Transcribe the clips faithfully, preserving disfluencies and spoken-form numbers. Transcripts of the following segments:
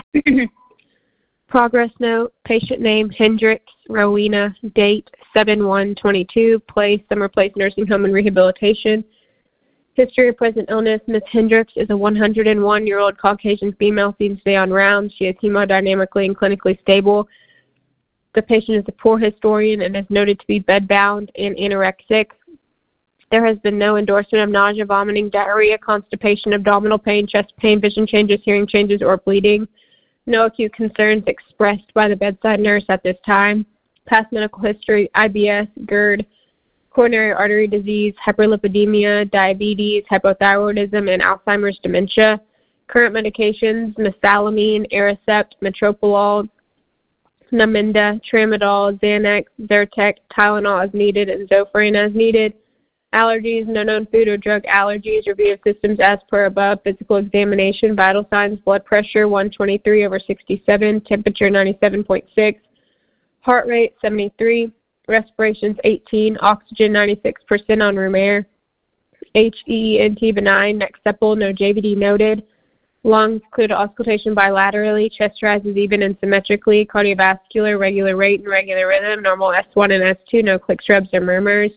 Progress note, patient name, Hendricks, Rowena, date, seven one twenty-two, place, Summer Place Nursing Home and Rehabilitation. History of present illness, Miz Hendricks is a one hundred one-year-old Caucasian female, seen today on rounds. She is hemodynamically and clinically stable. The patient is a poor historian and is noted to be bedbound and anorexic. There has been no endorsement of nausea, vomiting, diarrhea, constipation, abdominal pain, chest pain, vision changes, hearing changes, or bleeding. No acute concerns expressed by the bedside nurse at this time. Past medical history, I B S, GERD, coronary artery disease, hyperlipidemia, diabetes, hypothyroidism, and Alzheimer's dementia. Current medications, mesalamine, Aricept, metoprolol, Namenda, Tramadol, Xanax, Zyrtec, Tylenol as needed, and Zofran as needed. Allergies, no known food or drug allergies. Review of systems as per above. Physical examination, vital signs, blood pressure one twenty-three over sixty-seven, temperature ninety-seven point six, heart rate seventy-three, respirations eighteen, oxygen ninety-six percent on room air, H E N T benign, neck sepal, no J V D noted. Lungs, clear to auscultation bilaterally, chest rises even and symmetrically, cardiovascular, regular rate and regular rhythm, normal S one and S two, no clicks, rubs, or murmurs.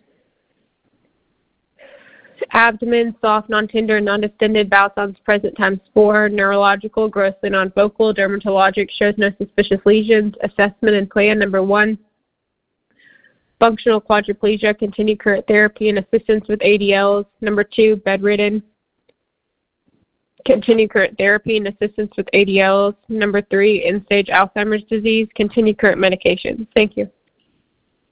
Abdomen, soft, non-tender, non-distended, bowel sounds present times four, neurological, grossly non-focal, dermatologic, shows no suspicious lesions, assessment and plan number one. Functional quadriplegia, continued current therapy and assistance with A D Ls. Number two, bedridden. Continued current therapy and assistance with A D Ls. Number three, end-stage Alzheimer's disease. Continued current medications. Thank you.